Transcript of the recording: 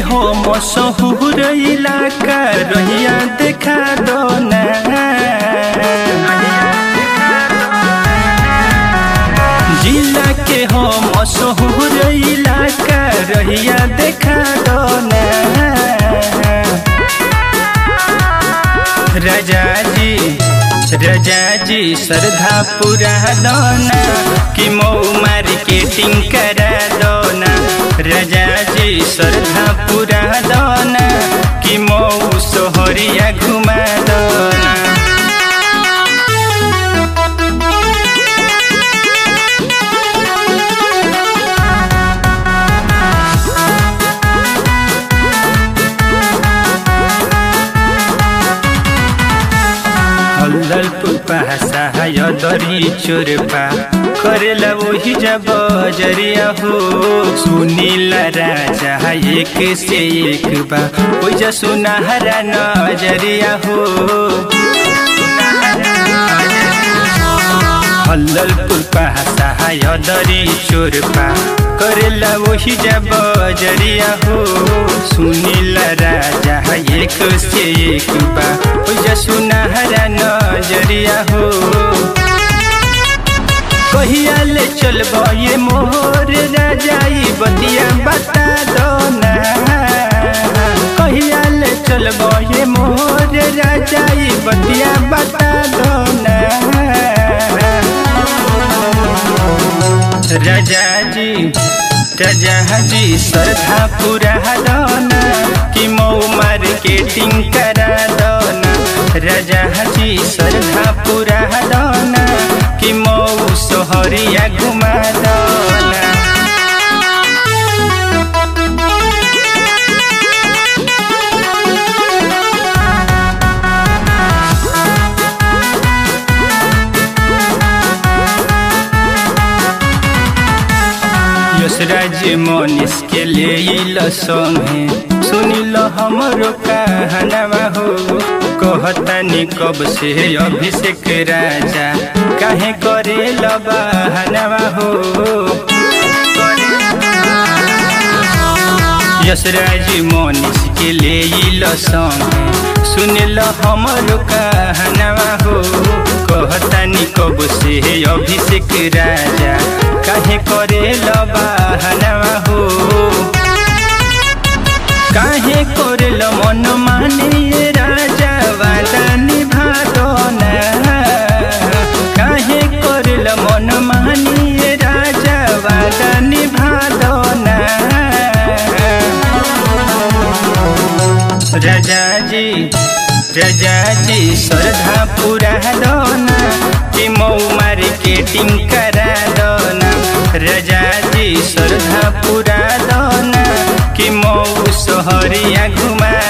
हो मशहूर इलाका रहिया देखा दो ना। जिला के हो मशहूर इलाका रहिया देखा दो ना। राजा जी श्रद्धा पूरा दोना कि मऊ मार्केटिंग करा दोना। राजा जी श्रद्धा पूरा दोना कि मऊ सोहरिया घुमा दोना। दरी चोरपा करेला वही जब जरिया हो। सुनीला राजा एक से एक बा वही सुनहरा नजरिया हो। हल्ललपुर पहासा दरी चोरपा करेला वही जब जरिया हो। सुनीला राजा एक से एक बा वही सुनहरा नजरिया हो। कहिया ले चलबो ये मोर राजाई बतिया बता दो ना। कहिया ले चलबो ये मोर राजाई बतिया बता दो ना। राजा जी श्रद्धा पूरा दोना कि मऊ मार्केटिंग करा दोना। राजा जी श्रद्धा पूरा दोना कि मऊ सोहरिया घुमा दोना। यशराज मनीष के ले संगे सुनिल हमरो कहनवा हो। कहतानी कब से अभिषेक राजा काहे करे बहानवा हो। यशराज मनीष के ले संगे सुनिल हमरो कहनवा हो। कहतानी कब से अभिषेक राजा काहे करे बहानवा हो। काहे करे मन माने राजा वादा निभा दो ना। काहे करे मन माने राजा वादा निभा दो ना। राजा जी श्रद्धा पूरा दोना कि मऊ मार्केटिंग करा दोना। राजा जी श्रद्धा पूरा दोना कि मऊ सोहरिया घुमा